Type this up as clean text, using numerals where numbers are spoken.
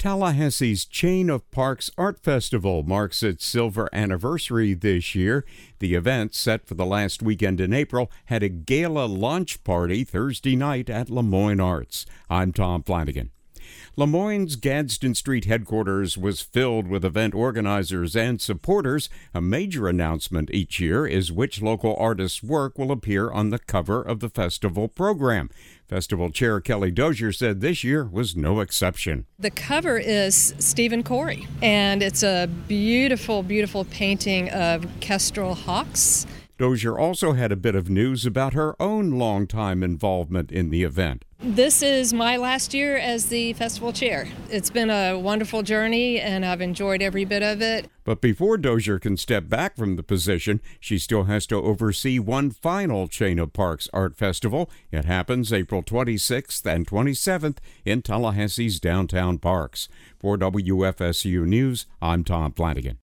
Tallahassee's Chain of Parks Art Festival marks its silver anniversary this year. The event, set for the last weekend in April, had a gala launch party Thursday night at Lemoyne Arts. I'm Tom Flanagan. Lemoyne's Gadsden Street headquarters was filled with event organizers and supporters. A major announcement each year is which local artists' work will appear on the cover of the festival program. Festival Chair Kelly Dozier said this year was no exception. The cover is Stephen Corey, and it's a beautiful, beautiful painting of kestrel hawks. Dozier also had a bit of news about her own longtime involvement in the event. This is my last year as the festival chair. It's been a wonderful journey, and I've enjoyed every bit of it. But before Dozier can step back from the position, she still has to oversee one final Chain of Parks Art Festival. It happens April 26th and 27th in Tallahassee's downtown parks. For WFSU News, I'm Tom Flanagan.